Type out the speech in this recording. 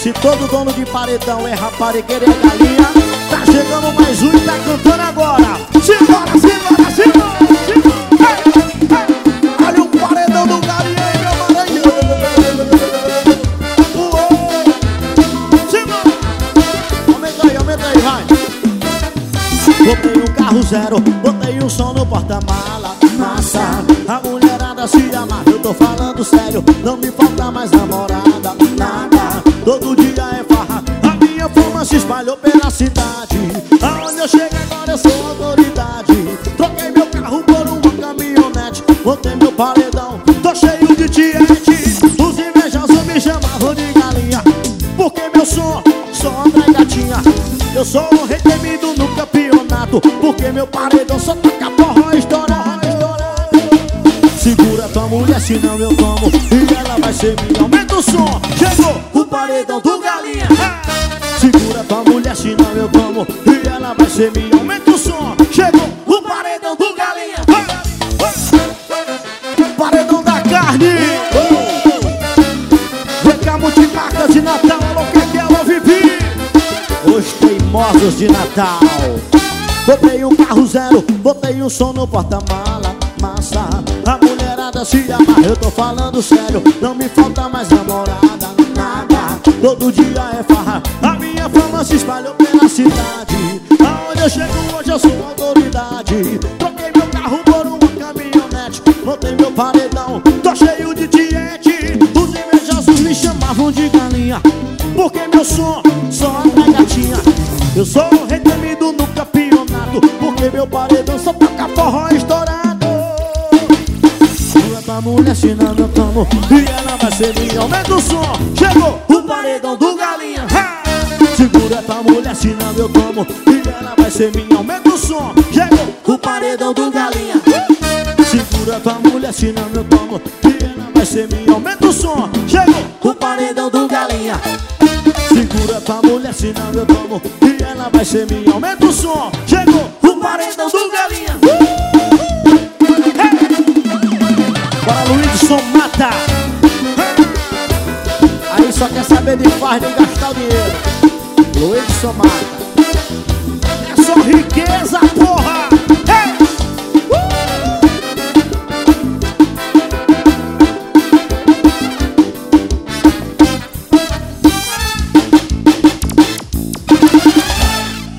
Se todo dono de paredão é raparigueira e galinha, tá chegando mais um e tá cantando agora. Simbora, simbora, simbora, simbora. Olha o paredão do galinha aí, meu Maranhão. Simbora. Aumenta aí, vai. Botei um carro zero, botei um som no porta-mala. Massa, a mulherada se amarra, eu tô falando sério. Não me falta mais namorada, nada. Todo dia é farra, a minha fama se espalhou pela cidade. Aonde eu chego agora eu sou autoridade. Troquei meu carro por uma caminhonete, botei meu paredão, tô cheio de tiete. Os invejosos me chamavam de galinha, porque meu som André Gatinha. Eu sou o rei temido no campeonato, porque meu paredão só toca forró estourado. Segura tua mulher, senão eu tomo e ela vai ser minha. Aumenta o som, chegou o paredão do galinha. Segura tua mulher, senão eu tomo e ela vai ser minha. Aumenta o som, chegou o paredão do galinha. Paredão da carne. Vem cá, multimarcas de Natal, louca que ela vive. Os teimosos de Natal. Botei um carro zero, botei um som no porta-mala. Massa, a mulherada se amarra, eu tô falando sério. Não me falta mais namorada, nada. Todo dia é farra, a minha fama se espalhou pela cidade. Aonde eu chego hoje eu sou autoridade. Troquei meu carro por uma caminhonete, botei meu paredão, tô cheio de tiete. Os invejosos me chamavam de galinha, porque meu som só André Gatinha. Eu sou o rei temido no campeonato, porque meu paredão só toca forró estourado. Segura tua mulher, senão eu tomo e ela vai ser minha. Aumenta o som, chegou o paredão do galinha. Segura tua mulher, senão eu tomo e ela vai ser minha. Aumenta o som, chegou o paredão do galinha. Segura tua mulher, senão eu tomo e ela vai ser minha. Aumenta o som, chegou o paredão do galinha. Segura tua mulher, senão eu tomo e ela vai ser minha. Aumenta o som, chegou o paredão do galinha. Bora, Luizson mata. Aí só quer saber de farra e gastar o dinheiro. Luizson mata. É só riqueza, pô.